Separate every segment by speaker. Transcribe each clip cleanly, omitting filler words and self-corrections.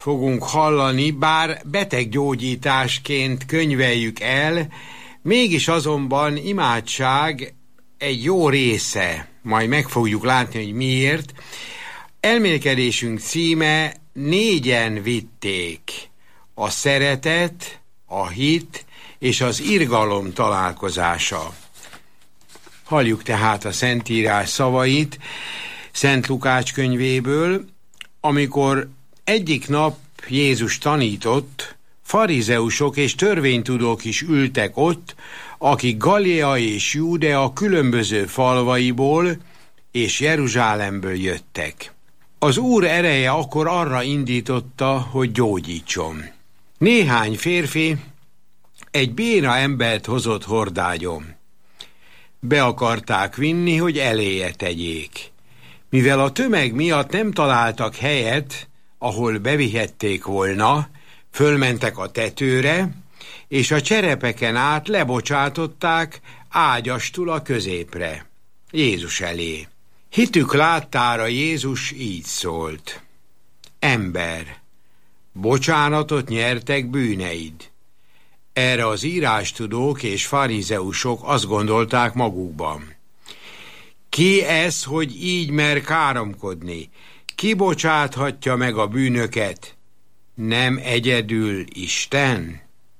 Speaker 1: fogunk hallani, bár beteggyógyításként könyveljük el, mégis azonban imádság egy jó része. Majd meg fogjuk látni, hogy miért. Elmélkedésünk címe: négyen vitték: a szeretet, a hit és az irgalom találkozása. Halljuk tehát a Szentírás szavait Szent Lukács könyvéből. Amikor egyik nap Jézus tanított, farizeusok és törvénytudók is ültek ott, akik Galilea és Júdea különböző falvaiból és Jeruzsálemből jöttek. Az Úr ereje akkor arra indította, hogy gyógyítson. Néhány férfi egy béna embert hozott hordágyon. Be akarták vinni, hogy eléje tegyék. Mivel a tömeg miatt nem találtak helyet, ahol bevihették volna, fölmentek a tetőre, és a cserepeken át lebocsátották ágyastul a középre, Jézus elé. Hitük láttára Jézus így szólt: ember, bocsánatot nyertek bűneid. Erre az írástudók és farizeusok azt gondolták magukban: ki ez, hogy így mer káromkodni? Ki bocsáthatja meg a bűnöket? Nem egyedül Isten?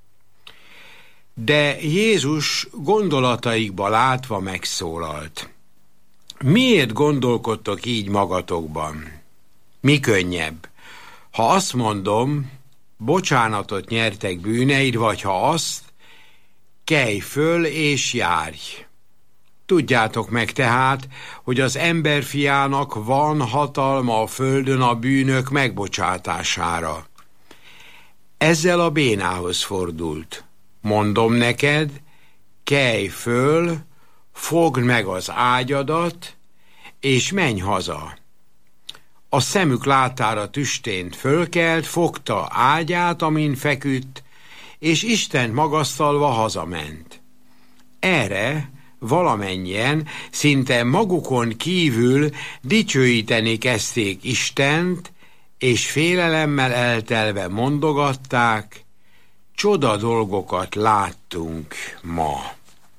Speaker 1: De Jézus gondolataikba látva megszólalt: miért gondolkodtok így magatokban? Mi könnyebb, ha azt mondom, bocsánatot nyertek bűneid, vagy ha azt, kelj föl és járj. Tudjátok meg tehát, hogy az emberfiának van hatalma a földön a bűnök megbocsátására. Ezzel a bénához fordult: mondom neked, kelj föl, fogd meg az ágyadat, és menj haza. A szemük láttára tüstént fölkelt, fogta ágyát, amin feküdt, és Istent magasztalva hazament. Erre valamennyien szinte magukon kívül dicsőíteni kezdték Istent, és félelemmel eltelve mondogatták: csoda dolgokat láttunk ma.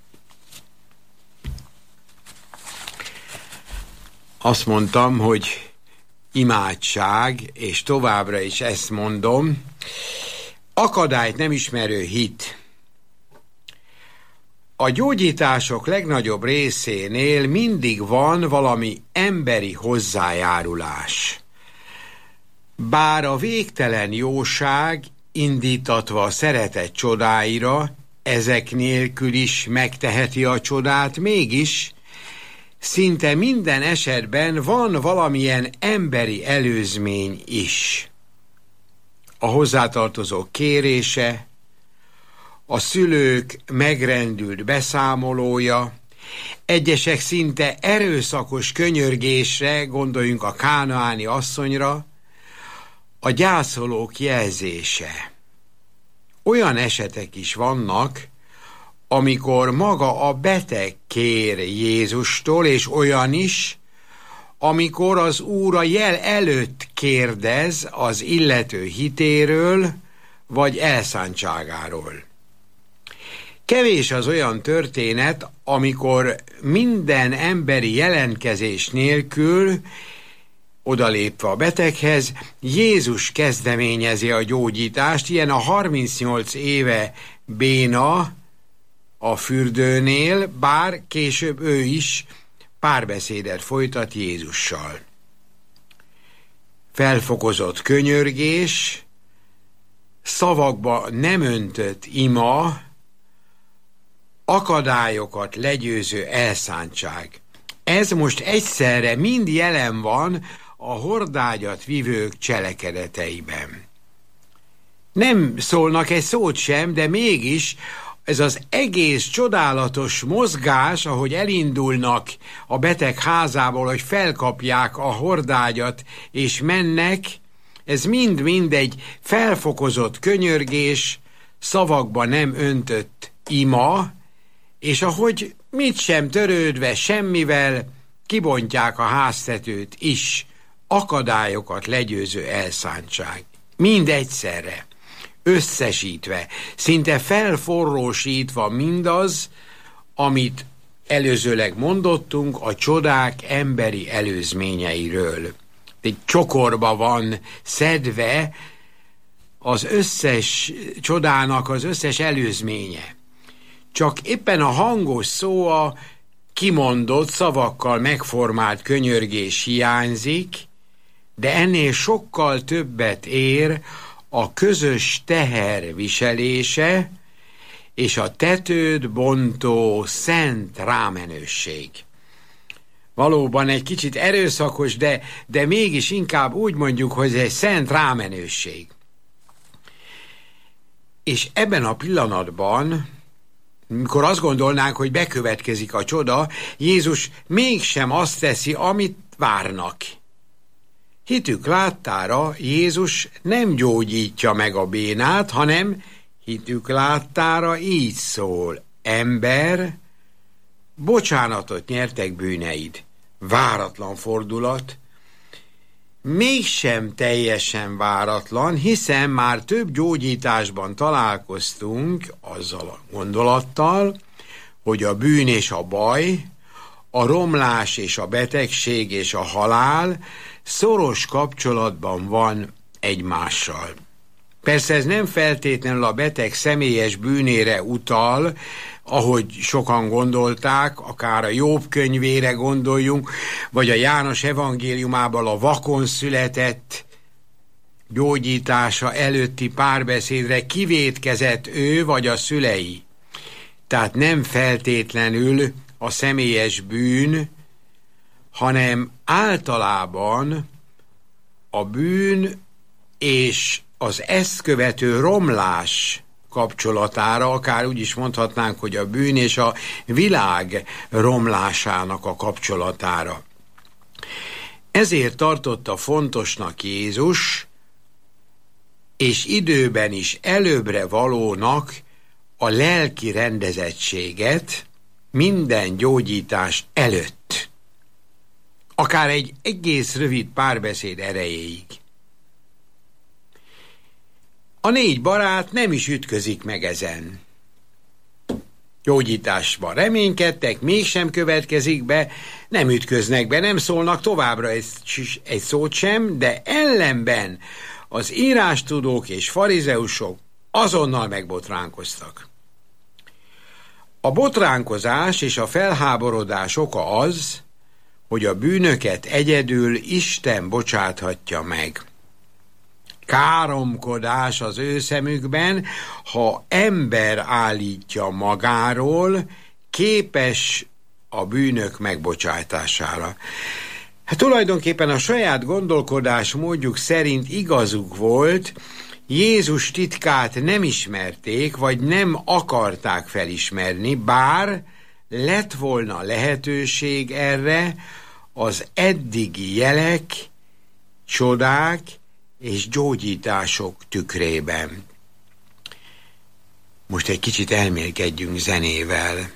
Speaker 1: Azt mondtam, hogy imádság, és továbbra is ezt mondom, akadályt nem ismerő hit. A gyógyítások legnagyobb részénél mindig van valami emberi hozzájárulás. Bár a végtelen jóság indítatva a szeretet csodáira ezek nélkül is megteheti a csodát, mégis szinte minden esetben van valamilyen emberi előzmény is. A hozzátartozók kérése, a szülők megrendült beszámolója, egyesek szinte erőszakos könyörgésre, gondoljunk a kánaáni asszonyra, a gyászolók jelzése. Olyan esetek is vannak, amikor maga a beteg kér Jézustól, és olyan is, amikor az Úr a jel előtt kérdez az illető hitéről, vagy elszántságáról. Kevés az olyan történet, amikor minden emberi jelentkezés nélkül, odalépve a beteghez, Jézus kezdeményezi a gyógyítást. Ilyen a 38 éve béna a fürdőnél, bár később ő is párbeszédet folytat Jézussal. Felfokozott könyörgés, szavakba nem öntött ima, akadályokat legyőző elszántság. Ez most egyszerre mind jelen van a hordágyat vivők cselekedeteiben. Nem szólnak egy szót sem, de mégis ez az egész csodálatos mozgás, ahogy elindulnak a beteg házából, hogy felkapják a hordágyat és mennek, ez mind-mind egy felfokozott könyörgés, szavakba nem öntött ima, és ahogy mit sem törődve semmivel, kibontják a háztetőt is, akadályokat legyőző elszántság. mind egyszerre, összesítve, szinte felforrósítva mindaz, amit előzőleg mondottunk a csodák emberi előzményeiről. Egy csokorba van szedve az összes csodának az összes előzménye. Csak éppen a hangos szó, a kimondott, szavakkal megformált könyörgés hiányzik, de ennél sokkal többet ér a közös teher viselése és a tetőt bontó szent rámenőség. Valóban egy kicsit erőszakos, de mégis inkább úgy mondjuk, hogy egy szent rámenőség. És ebben a pillanatban, mikor azt gondolnánk, hogy bekövetkezik a csoda, Jézus mégsem azt teszi, amit várnak. Hitük láttára Jézus nem gyógyítja meg a bénát, hanem hitük láttára így szól: ember, bocsánatot nyertek bűneid. Váratlan fordulat, mégsem teljesen váratlan, hiszen már több gyógyításban találkoztunk azzal a gondolattal, hogy a bűn és a baj, a romlás és a betegség és a halál szoros kapcsolatban van egymással. Persze ez nem feltétlenül a beteg személyes bűnére utal, ahogy sokan gondolták, akár a Jobb könyvére gondoljunk, vagy a János evangéliumában a vakon született gyógyítása előtti párbeszédre kivétkezett ő vagy a szülei. Tehát nem feltétlenül a személyes bűn, hanem általában a bűn és az ezt követő romlás kapcsolatára, akár úgy is mondhatnánk, hogy a bűn és a világ romlásának a kapcsolatára. Ezért tartotta fontosnak Jézus, és időben is előbbre valónak a lelki rendezettséget minden gyógyítás előtt, akár egy egész rövid párbeszéd erejéig. A 4 barát nem is ütközik meg ezen. Gyógyításban reménykedtek, mégsem következik be, nem ütköznek be, nem szólnak továbbra egy szót sem, de ellenben az írástudók és farizeusok azonnal megbotránkoztak. A botránkozás és a felháborodás oka az, hogy a bűnöket egyedül Isten bocsáthatja meg. Káromkodás az ő szemükben, ha ember állítja magáról, képes a bűnök megbocsátására. Hát tulajdonképpen a saját gondolkodás módjuk szerint igazuk volt, Jézus titkát nem ismerték, vagy nem akarták felismerni, bár lett volna lehetőség erre az eddigi jelek, csodák és gyógyítások tükrében. Most egy kicsit elmélkedjünk zenével.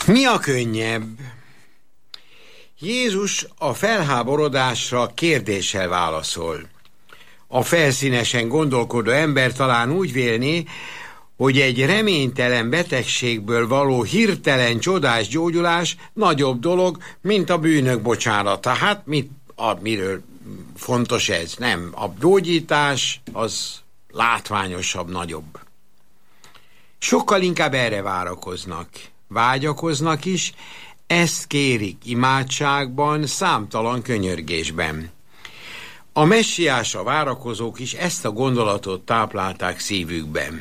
Speaker 1: Mi a könnyebb? Jézus a felháborodásra kérdéssel válaszol. A felszínesen gondolkodó ember talán úgy vélné, hogy egy reménytelen betegségből való hirtelen csodás gyógyulás nagyobb dolog, mint a bűnök bocsánata. Hát miről fontos ez? Nem, a gyógyítás az látványosabb, nagyobb. Sokkal inkább erre várakoznak. Vágyakoznak is, ezt kérik imádságban, számtalan könyörgésben. A messiásra várakozók is ezt a gondolatot táplálták szívükben.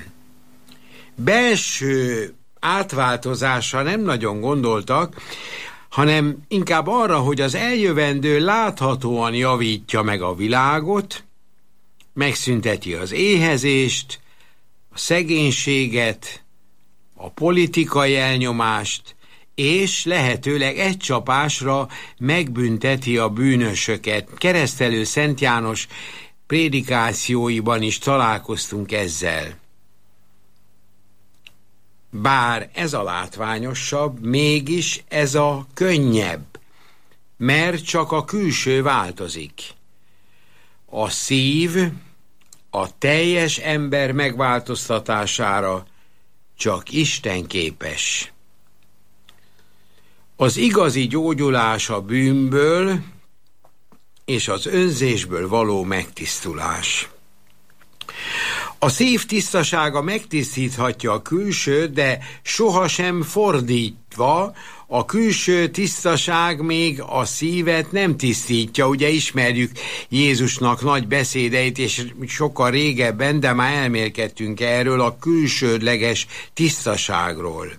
Speaker 1: Belső átváltozásra nem nagyon gondoltak, hanem inkább arra, hogy az eljövendő láthatóan javítja meg a világot, megszünteti az éhezést, a szegénységet, a politikai elnyomást, és lehetőleg egy csapásra megbünteti a bűnösöket. Keresztelő Szent János prédikációiban is találkoztunk ezzel. Bár ez a látványosabb, mégis ez a könnyebb, mert csak a külső változik. A szív a teljes ember megváltoztatására csak Isten képes. Az igazi gyógyulás a bűnből és az önzésből való megtisztulás. A szív tisztasága megtisztíthatja a külsőt, de sohasem fordítva, a külső tisztaság még a szívet nem tisztítja. Ugye ismerjük Jézusnak nagy beszédeit, és sokkal régebben, de már elmélkedtünk erről a külsődleges tisztaságról.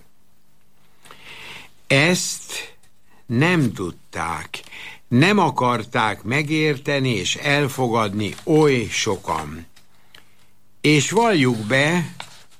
Speaker 1: Ezt nem tudták, nem akarták megérteni és elfogadni oly sokan. És valljuk be,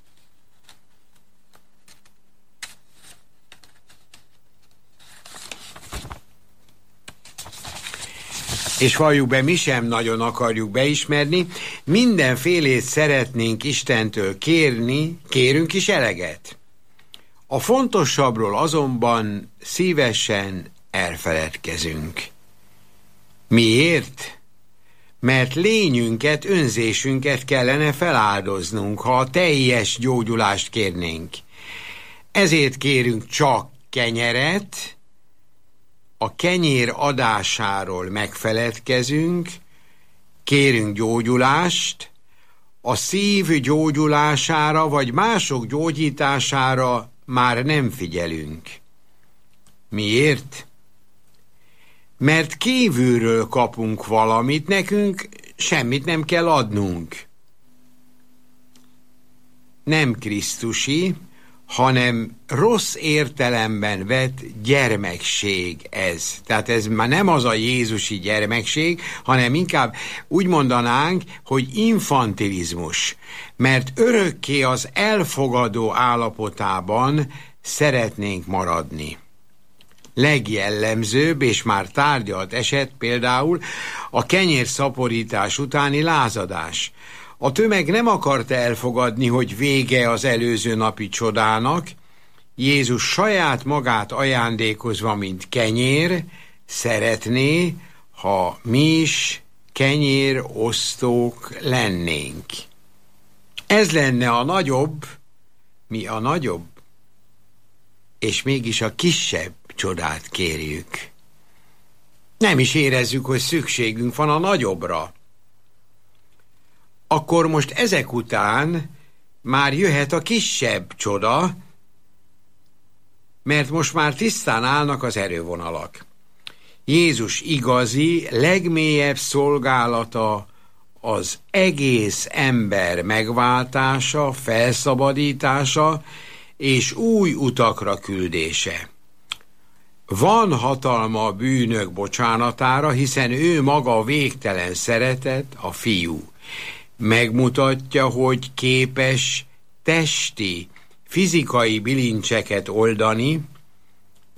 Speaker 1: mi sem nagyon akarjuk beismerni, mindenfélét szeretnénk Istentől kérünk is eleget. A fontosabbról azonban szívesen elfeledkezünk. Miért? Mert lényünket, önzésünket kellene feláldoznunk, ha a teljes gyógyulást kérnénk. Ezért kérünk csak kenyeret, a kenyér adásáról megfeledkezünk, kérünk gyógyulást, a szív gyógyulására vagy mások gyógyítására már nem figyelünk. Miért? Mert kívülről kapunk valamit, nekünk semmit nem kell adnunk. Nem krisztusi, hanem rossz értelemben vett gyermekség ez. Tehát ez már nem az a jézusi gyermekség, hanem inkább úgy mondanánk, hogy infantilizmus. Mert örökké az elfogadó állapotában szeretnénk maradni. Legjellemzőbb és már tárgyalt eset például a kenyérszaporítás utáni lázadás. A tömeg nem akarta elfogadni, hogy vége az előző napi csodának. Jézus saját magát ajándékozva, mint kenyér, szeretné, ha mi is kenyérosztók lennénk. Ez lenne a nagyobb, mi a nagyobb, és mégis a kisebb csodát kérjük. Nem is érezzük, hogy szükségünk van a nagyobbra. Akkor most ezek után már jöhet a kisebb csoda, mert most már tisztán állnak az erővonalak. Jézus igazi, legmélyebb szolgálata az egész ember megváltása, felszabadítása és új utakra küldése. Van hatalma a bűnök bocsánatára, hiszen ő maga a végtelen szeretet, a Fiú. Megmutatja, hogy képes testi, fizikai bilincseket oldani,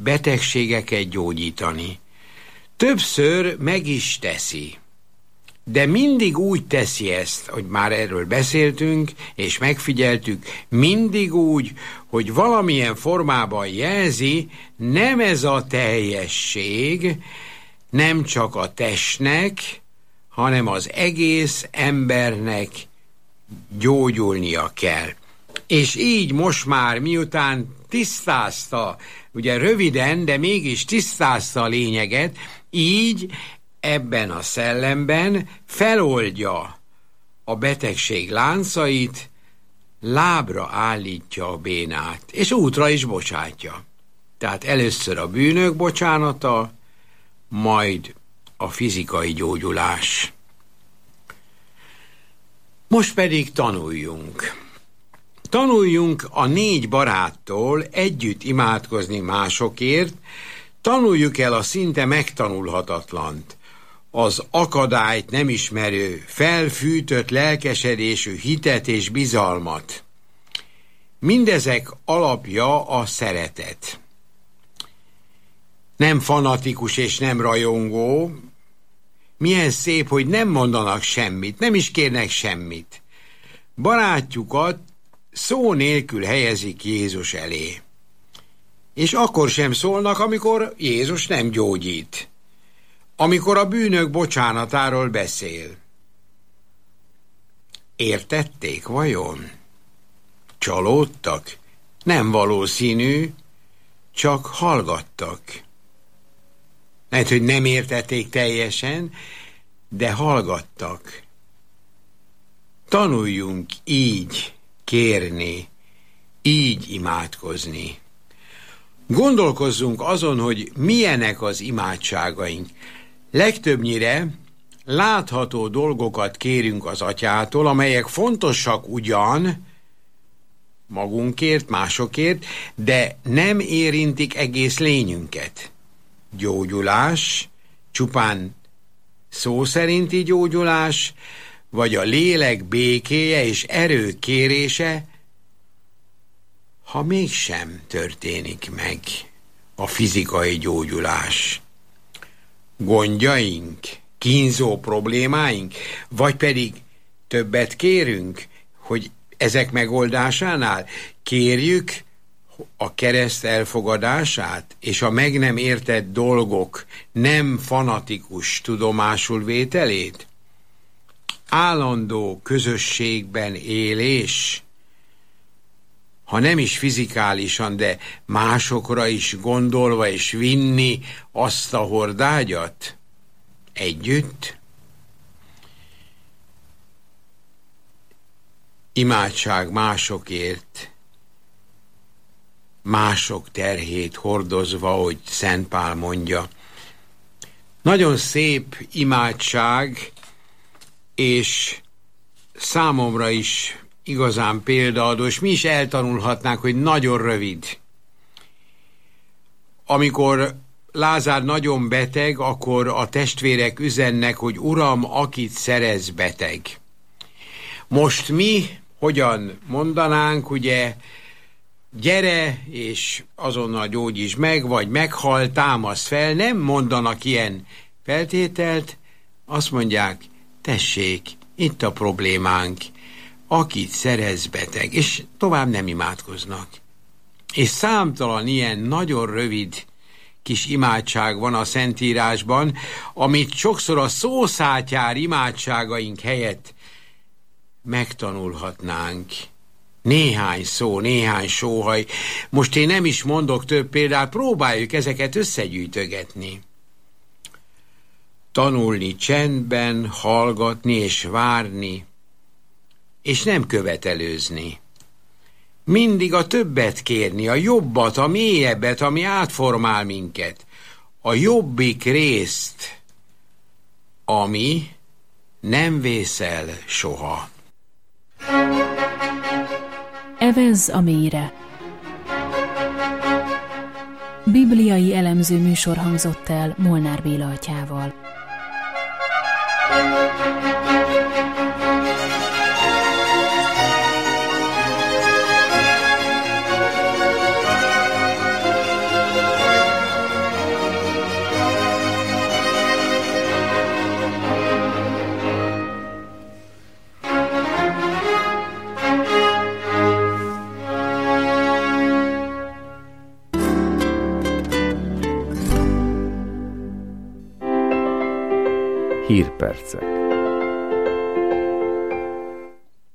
Speaker 1: betegségeket gyógyítani. Többször meg is teszi. de mindig úgy teszi ezt, hogy már erről beszéltünk, és megfigyeltük, mindig úgy, hogy valamilyen formában jelzi, nem ez a teljesség, nem csak a testnek, hanem az egész embernek gyógyulnia kell. És így most már, miután tisztázta, ugye röviden, de mégis tisztázta a lényeget, így ebben a szellemben feloldja a betegség láncait, lábra állítja a bénát, és útra is bocsátja. Tehát először a bűnök bocsánata, majd a fizikai gyógyulás. Most pedig tanuljunk. Tanuljunk a 4 baráttól együtt imádkozni másokért, tanuljuk el a szinte megtanulhatatlant, az akadályt nem ismerő, felfűtött lelkesedésű hitet és bizalmat. Mindezek alapja a szeretet. Nem fanatikus és nem rajongó. Milyen szép, hogy nem mondanak semmit, nem is kérnek semmit. Barátjukat szó nélkül helyezik Jézus elé. És akkor sem szólnak, amikor Jézus nem gyógyít. Amikor a bűnök bocsánatáról beszél. Értették vajon? Csalódtak? Nem valószínű, csak hallgattak. Lehet, hogy nem értették teljesen, de hallgattak. Tanuljunk így kérni, így imádkozni. Gondolkozzunk azon, hogy milyenek az imádságaink. Legtöbbnyire látható dolgokat kérünk az Atyától, amelyek fontosak ugyan magunkért, másokért, de nem érintik egész lényünket. Gyógyulás, csupán szó szerinti gyógyulás, vagy a lélek békéje és erő kérése, ha mégsem történik meg a fizikai gyógyulás. Gondjaink, kínzó problémáink, vagy pedig többet kérünk, hogy ezek megoldásánál kérjük a kereszt elfogadását, és a meg nem értett dolgok nem fanatikus tudomásul vételét, állandó közösségben élés, ha nem is fizikálisan, de másokra is gondolva és vinni azt a hordágyat együtt. Imádság másokért, mások terhét hordozva, hogy Szent Pál mondja. Nagyon szép imádság, és számomra is igazán példaadó, és mi is eltanulhatnánk, hogy nagyon rövid. Amikor Lázár nagyon beteg, akkor a testvérek üzennek, hogy Uram, akit szerez, beteg. Most mi hogyan mondanánk, ugye, gyere, és azonnal gyógyíts meg, vagy meghal, támasz fel, nem mondanak ilyen feltételt, azt mondják, tessék, itt a problémánk, akit szerez, beteg, és tovább nem imádkoznak. És számtalan ilyen nagyon rövid kis imádság van a Szentírásban, amit sokszor a szószátyár imádságaink helyett megtanulhatnánk. Néhány szó, néhány sóhaj. Most én nem is mondok több példát, próbáljuk ezeket összegyűjtögetni. Tanulni csendben, hallgatni és várni, és nem követelőzni. Mindig a többet kérni, a jobbat, a mélyebbet, ami átformál minket. A jobbik részt, ami nem vészel soha.
Speaker 2: Evezz a mélyre. Bibliai elemző műsor hangzott el Molnár Béla atyával.
Speaker 3: Hírpercek.